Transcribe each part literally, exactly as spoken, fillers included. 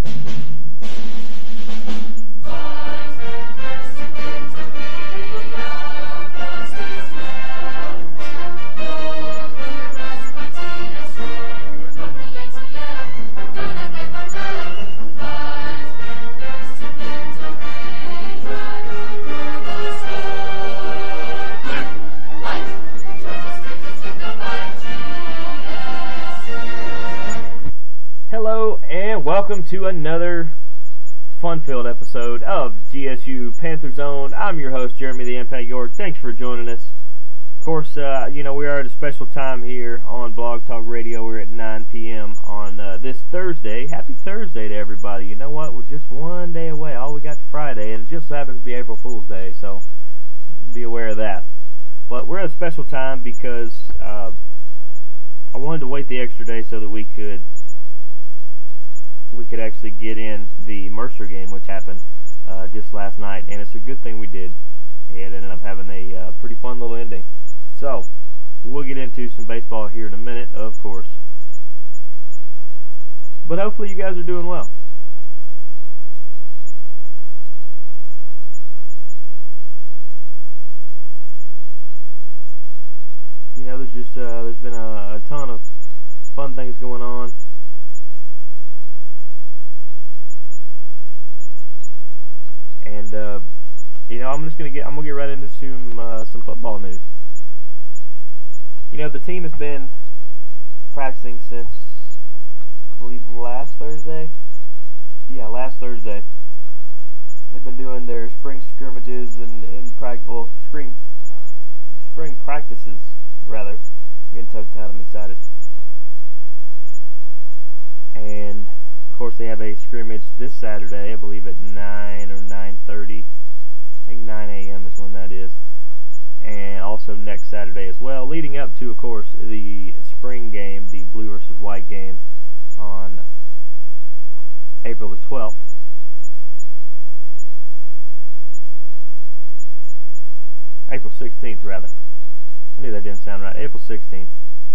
Welcome to another fun-filled episode of G S U Panther Zone. I'm your host, Jeremy the Impact York. Thanks for joining us. Of course, uh, you know, we are at a special time here on Blog Talk Radio. We're at nine p.m. on uh, this Thursday. Happy Thursday to everybody. You know what? We're just one day away. All we got to Friday, and it just happens to be April Fool's Day, so be aware of that. But we're at a special time because uh, I wanted to wait the extra day so that we could we could actually get in the Mercer game, which happened uh, just last night, and it's a good thing we did. It ended up having a uh, pretty fun little ending. So, we'll get into some baseball here in a minute, of course. But hopefully you guys are doing well. You know, there's just, uh, there's been a, a ton of fun things going on. And, uh, you know, I'm just gonna get, I'm gonna get right into some, uh, some football news. You know, the team has been practicing since, I believe, last Thursday? Yeah, last Thursday. They've been doing their spring scrimmages and, and practice, well, spring, spring practices, rather. I'm getting tongue-tied, I'm excited. And, of course, they have a scrimmage this Saturday, I believe at nine or nine thirty. I think nine a.m. is when that is. And also next Saturday as well, leading up to, of course, the spring game, the blue versus white game on April the twelfth. April sixteenth, rather. I knew that didn't sound right. April sixteenth.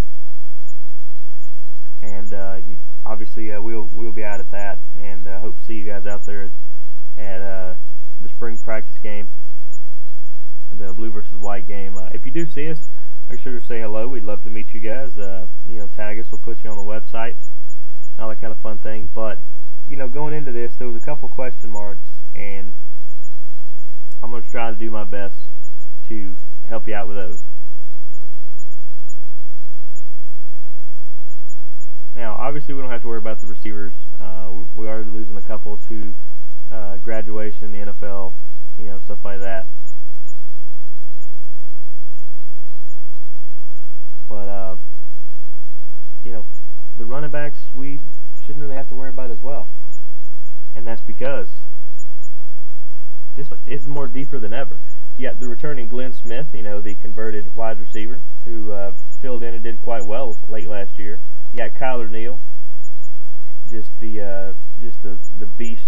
And, uh, obviously, uh, we'll, we'll be out at that, and, uh, hope to see you guys out there at, uh, the spring practice game, the blue versus white game. Uh, if you do see us, make sure to say hello. We'd love to meet you guys. Uh, you know, tag us. We'll put you on the website, all that kind of fun thing. But, you know, going into this, there was a couple question marks, and I'm going to try to do my best to help you out with those. Now, obviously, we don't have to worry about the receivers. Uh, we, we are losing a couple to uh, graduation, the N F L, you know, stuff like that. But, uh, you know, the running backs, we shouldn't really have to worry about as well. And that's because this is more deeper than ever. You got the returning Glenn Smith, you know, the converted wide receiver, who uh, filled in and did quite well late last year. You got Kyler Neal, just the uh, just the the beast.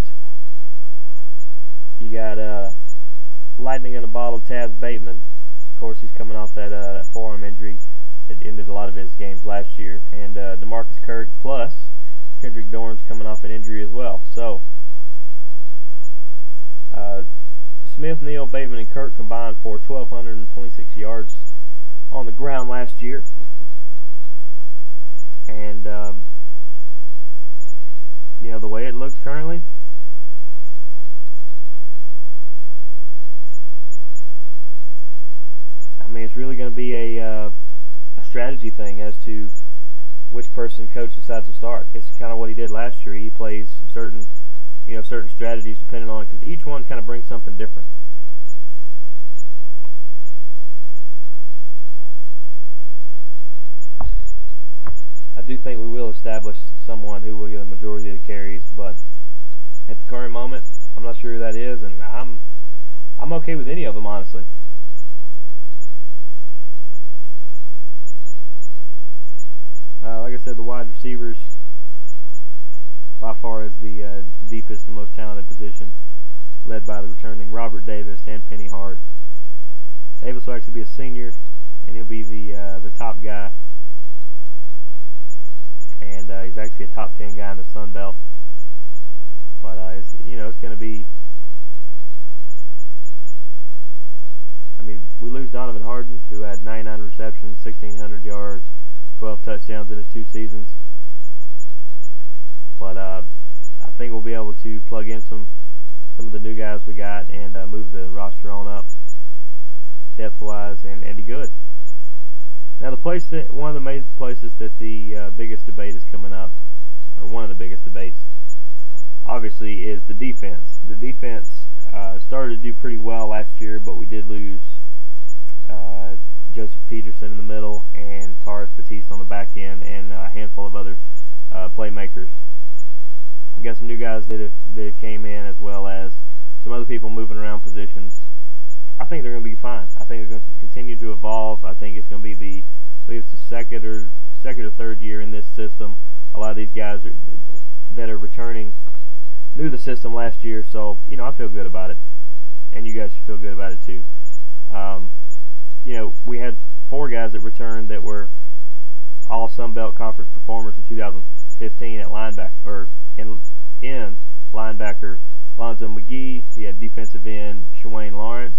You got uh, lightning in a bottle, Taz Bateman. Of course, he's coming off that uh, that forearm injury that ended a lot of his games last year, and uh, DeMarcus Kirk plus Kendrick Dorns coming off an injury as well. So, uh, Smith, Neal, Bateman, and Kirk combined for one thousand two hundred twenty-six yards on the ground last year. And, um, you know, the way it looks currently, I mean, it's really going to be a, uh, a strategy thing as to which person coach decides to start. It's kind of what he did last year. He plays certain, you know, certain strategies depending on, because each one kind of brings something different. I do think we will establish someone who will get the majority of the carries, but at the current moment, I'm not sure who that is, and I'm I'm okay with any of them, honestly. Uh, like I said, the wide receivers by far is the uh, deepest and most talented position, led by the returning Robert Davis and Penny Hart. Davis will actually be a senior, and he'll be the uh, the top guy. And uh, he's actually a top ten guy in the Sun Belt. it's, you know, it's going to be. I mean, we lose Donovan Harden, who had ninety-nine receptions, sixteen hundred yards, twelve touchdowns in his two seasons. But uh, I think we'll be able to plug in some some of the new guys we got and uh, move the roster on up depth-wise and, and be good. Now, the place that one of the main places that the uh, biggest debate is coming up, or one of the biggest debates, obviously, is the defense. The defense uh, started to do pretty well last year, but we did lose uh, Joseph Peterson in the middle and Taris Batiste on the back end, and a handful of other uh, playmakers. We got some new guys that have, that have came in, as well as some other people moving around positions. I think they're going to be fine. I think they're going to continue to evolve. I think it's going to be the, I believe it's the second or second or third year in this system. A lot of these guys are, that are returning knew the system last year, so you know I feel good about it, and you guys should feel good about it too. Um, you know, we had four guys that returned that were all Sun Belt Conference performers in two thousand fifteen at linebacker, or in in linebacker Lonzo McGee. He had defensive end Shawayne Lawrence.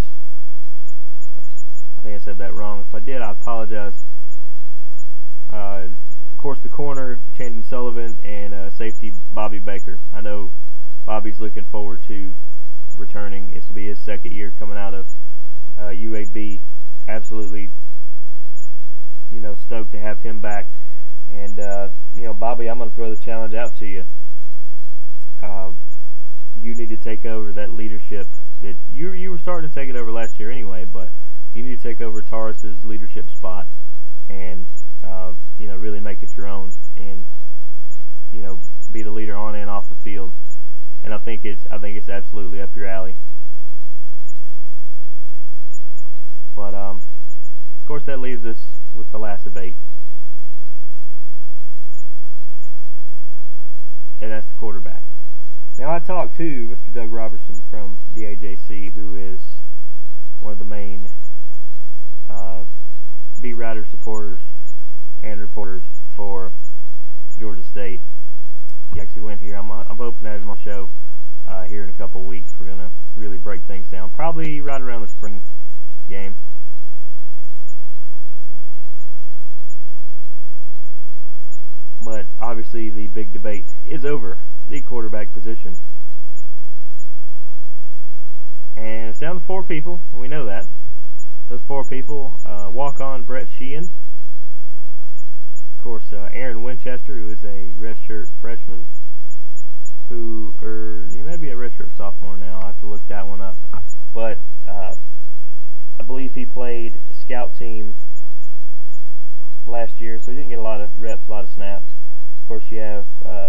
I think I said that wrong. If I did, I apologize. Uh, of course, the corner, Chandon Sullivan, and uh, safety, Bobby Baker. I know Bobby's looking forward to returning. This will be his second year coming out of uh, U A B. Absolutely, you know, stoked to have him back. And, uh, you know, Bobby, I'm going to throw the challenge out to you. Uh, you need to take over that leadership. That you you were starting to take it over last year anyway, but you need to take over Taurus's leadership spot and, uh, you know, really make it your own and, you know, be the leader on and off the field. And I think it's, I think it's absolutely up your alley. But, um, of course that leaves us with the last debate. And that's the quarterback. Now I talked to Mister Doug Robertson from the A J C, who is one of the main uh, beat writer supporters and reporters for Georgia State. He actually went here. I'm, I'm hoping to have him on the show uh, here in a couple of weeks. We're going to really break things down, probably right around the spring game. But obviously the big debate is over, the quarterback position. And it's down to four people, and we know that. Those four people, uh, walk-on Brett Sheehan. Of course, uh, Aaron Winchester, who is a redshirt freshman, who, or he may be a redshirt sophomore now. I'll have to look that one up. But uh, I believe he played scout team last year, so he didn't get a lot of reps, a lot of snaps. Of course, you have uh,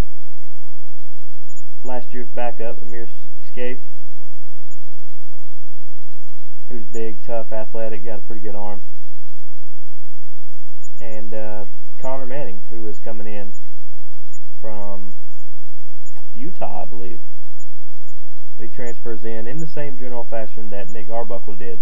last year's backup, Amir Scaife, who's big, tough, athletic, got a pretty good arm. And uh, Connor Manning, who is coming in from Utah, I believe. He transfers in in the same general fashion that Nick Arbuckle did.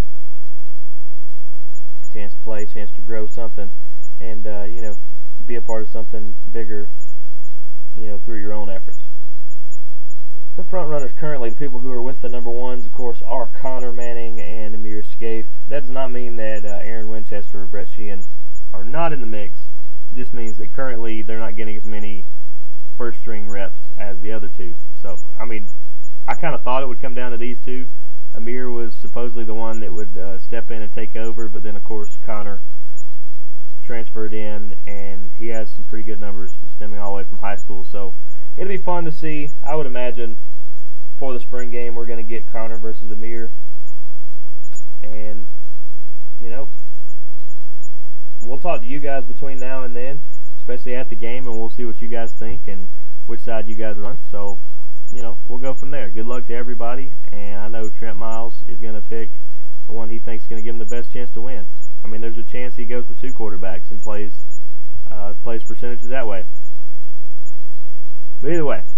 Chance to play, chance to grow something, and uh, you know, be a part of something bigger, you know, through your own efforts. The front runners currently, the people who are with the number ones, of course, are Connor Manning and Amir Scaife. That does not mean that uh, Aaron Winchester or Brett Sheehan are not in the mix. It just means that currently they're not getting as many first string reps as the other two. So, I mean, I kind of thought it would come down to these two. Amir was supposedly the one that would uh, step in and take over, but then of course Connor transferred in, and he has some pretty good numbers stemming all the way from high school. So it'll be fun to see. I would imagine for the spring game we're going to get Connor versus Amir, and you know, we'll talk to you guys between now and then, especially at the game, and we'll see what you guys think and which side you guys are on. So, you know, we'll go from there. Good luck to everybody, and I know Trent Miles is going to pick the one he thinks is going to give him the best chance to win. I mean, there's a chance he goes with two quarterbacks and plays uh, plays percentages that way. But either way,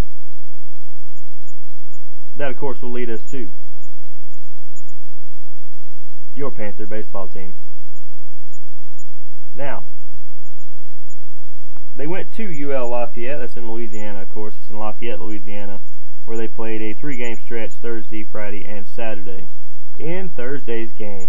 that of course will lead us to your Panther baseball team. Now, they went to U L Lafayette. That's in Louisiana, of course. It's in Lafayette, Louisiana. where they played a three-game stretch Thursday, Friday, and Saturday. In Thursday's game,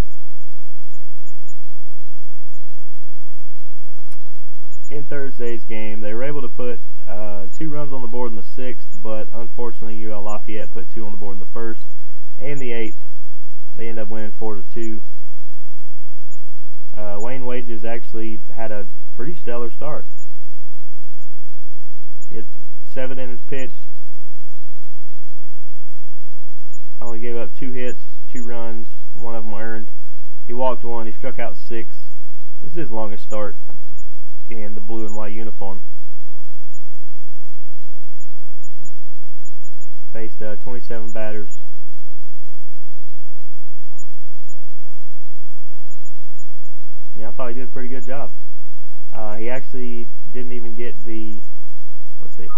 in Thursday's game, they were able to put uh, two runs on the board in the sixth, but unfortunately U L Lafayette put two on the board in the first and the eighth. They ended up winning four to two. Uh, Wayne Wages actually had a pretty stellar start. He had seven innings pitched, only gave up two hits, two runs, one of them earned. He walked one, he struck out six. This is his longest start in the blue and white uniform. Faced uh, twenty-seven batters. Yeah, I thought he did a pretty good job. Uh, he actually didn't even get the, let's see.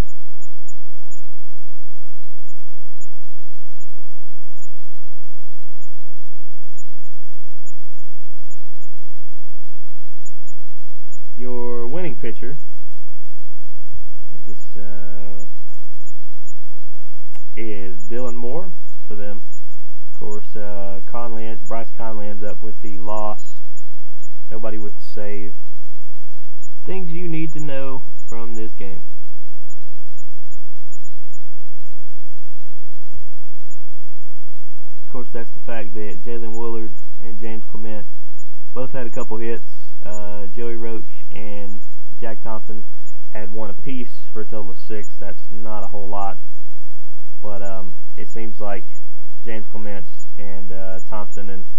Your winning pitcher is, uh, is Dylan Moore for them. Of course, uh, Conley, Bryce Conley ends up with the loss. Nobody with the save. Things you need to know from this game. Of course, that's the fact that Jalen Woolard and James Clement both had a couple hits. Uh, Joey Roach and Jack Thompson had one apiece for a total of six. That's not a whole lot, but um, it seems like James Clement and uh, Thompson and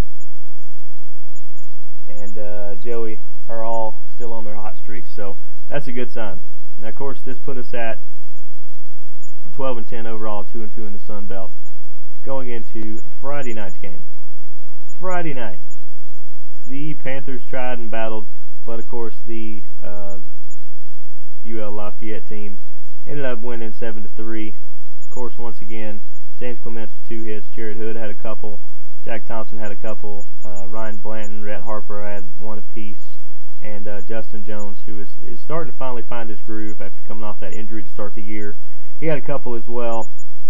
and uh, Joey are all still on their hot streaks, so that's a good sign. Now, of course, this put us at twelve and ten overall, two and two in the Sun Belt, going into Friday night's game. Friday night, the Panthers tried and battled, but of course the uh, U L Lafayette team ended up winning seven to three. Of course, once again, James Clement with two hits, Jared Hood had a couple, Jack Thompson had a couple, uh, Ryan Blanton, Rhett Harper had one apiece, and uh, Justin Jones, who is, is starting to finally find his groove after coming off that injury to start the year, he had a couple as well.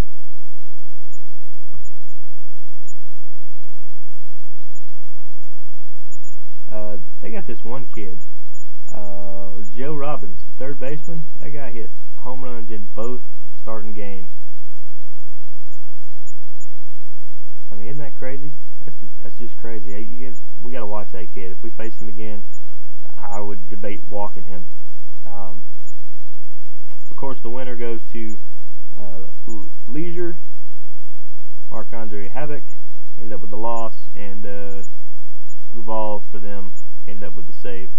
Uh, they got this one kid, uh, Joe Robbins, third baseman. That guy hit home runs in both starting games. I mean, isn't that crazy? That's that's just crazy. You get, we got to watch that kid. If we face him again, I would debate walking him. Um, of course, the winner goes to uh, Leisure. Marc-Andre Havoc ended up with the loss, and uh, Huval for them ended up with the save,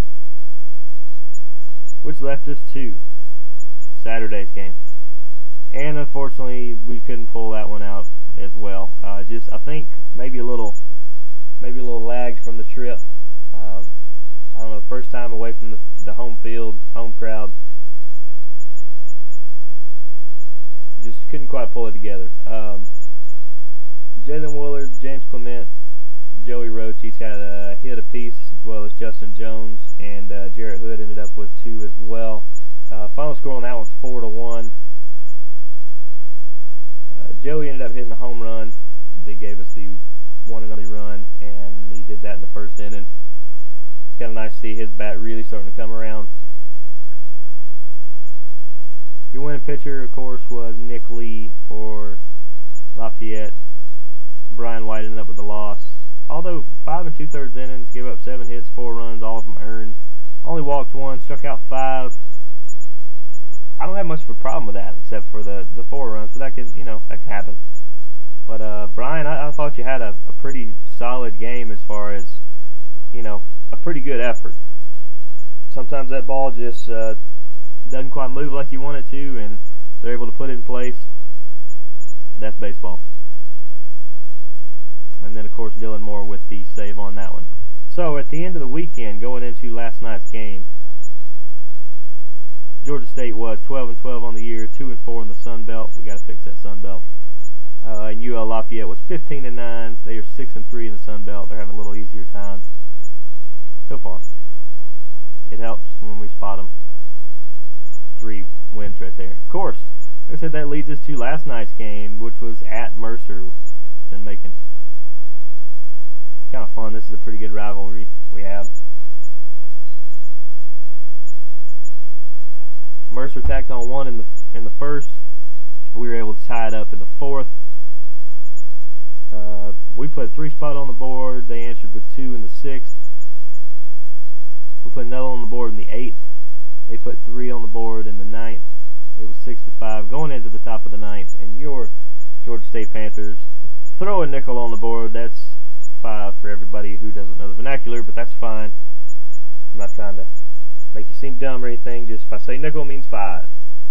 which left us to Saturday's game. And unfortunately, we couldn't pull that one out as well. Uh, just I think maybe a little, maybe a little lagged from the trip. Uh, I don't know, first time away from the, the home field, home crowd. Just couldn't quite pull it together. Um, Jalen Woolard, James Clement, Joey Roach each had a hit apiece, as well as Justin Jones, and uh, Jarrett Hood ended up with two as well. Uh, final score on that one, four to one. Uh, Joey ended up hitting the home run. They gave us the one and only run, and he did that in the first inning. It's kind of nice to see his bat really starting to come around. Your winning pitcher, of course, was Nick Lee for Lafayette. Brian White ended up with the loss. Although five and two-thirds innings, gave up seven hits, four runs, all of them earned. Only walked one, struck out five. I don't have much of a problem with that, except for the, the four runs, but that can, you know, that can happen. But, uh, Brian, I, I thought you had a, a pretty solid game as far as, you know, a pretty good effort. Sometimes that ball just, uh, doesn't quite move like you want it to, and they're able to put it in place. That's baseball. And then, of course, Dylan Moore with the save on that one. So, at the end of the weekend, going into last night's game, Georgia State was twelve and twelve on the year, two and four in the Sun Belt. We got to fix that Sun Belt. Uh, and U L Lafayette was fifteen and nine. They are six and three in the Sun Belt. They're having a little easier time so far. It helps when we spot them. Three wins right there. Of course, I said that leads us to last night's game, which was at Mercer in Macon. Kind of fun. This is a pretty good rivalry we have. Mercer tacked on one in the in the first. We were able to tie it up in the fourth. Uh, we put three spot on the board. They answered with two in the sixth. We put another on the board in the eighth. They put three on the board in the ninth. It was six to five going into the top of the ninth, and your Georgia State Panthers throw a nickel on the board. That's five for everybody who doesn't know the vernacular, but that's fine. I'm not trying to make you seem dumb or anything. Just if I say nickel, it means five.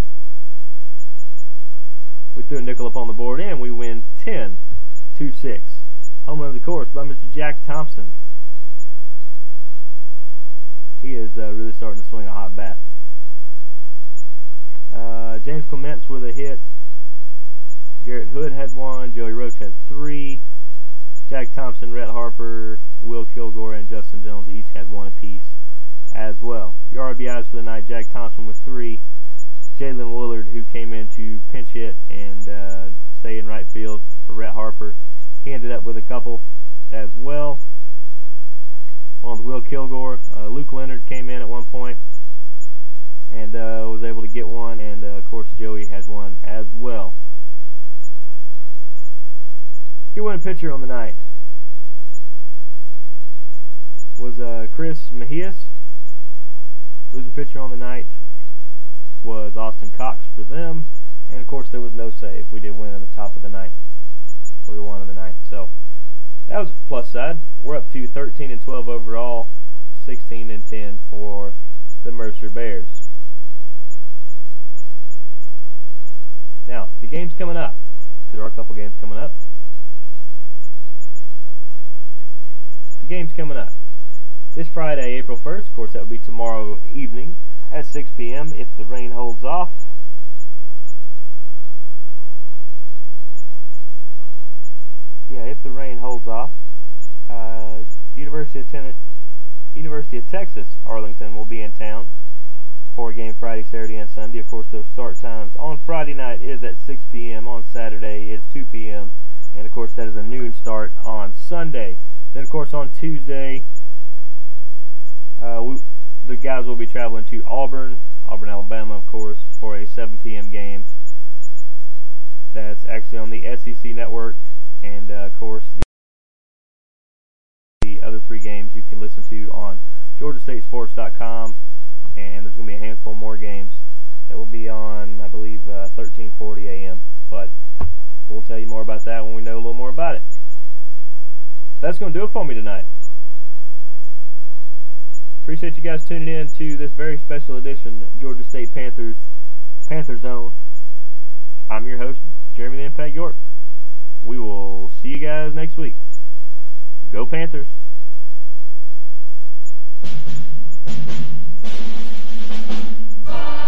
We threw a nickel up on the board, and we win ten to six. Home run of the course by Mister Jack Thompson. He is uh, really starting to swing a hot bat. Uh, James Clements with a hit. Garrett Hood had one. Joey Roach had three. Jack Thompson, Rhett Harper, Will Kilgore, and Justin Jones each had one apiece as well. Your R B Is for the night: Jack Thompson with three. Jalen Willard, who came in to pinch hit and uh, stay in right field for Rhett Harper, he ended up with a couple as well. Along with Will Kilgore, uh, Luke Leonard came in at one point and uh, was able to get one, and uh, of course Joey had one as well. Your winning pitcher on the night was uh, Chris Mejias. Losing pitcher on the night was Austin Cox for them, and of course there was no save. We did win on the top of the ninth. We won on the ninth, so that was a plus side. We're up to thirteen and twelve overall, sixteen and ten for the Mercer Bears. Now, the game's coming up. There are a couple games coming up. The game's coming up. This Friday, April first, of course that will be tomorrow evening at six p m if the rain holds off. Yeah, if the rain holds off. Uh, University of Ten- University of Texas, Arlington will be in town for a game Friday, Saturday, and Sunday. Of course, those start times on Friday night is at six p m On Saturday is two p m And, of course, that is a noon start on Sunday. Then, of course, on Tuesday, uh, we, the guys will be traveling to Auburn, Auburn, Alabama, of course, for a seven p m game. That's actually on the S E C network, and, uh, of course, the The other three games you can listen to on Georgia State Sports dot com, and there's going to be a handful more games that will be on, I believe, uh, thirteen forty a m But we'll tell you more about that when we know a little more about it. That's going to do it for me tonight. Appreciate you guys tuning in to this very special edition Georgia State Panthers Panther Zone. I'm your host, Jeremy the Impact York. We will see you guys next week. Go Panthers! Bye.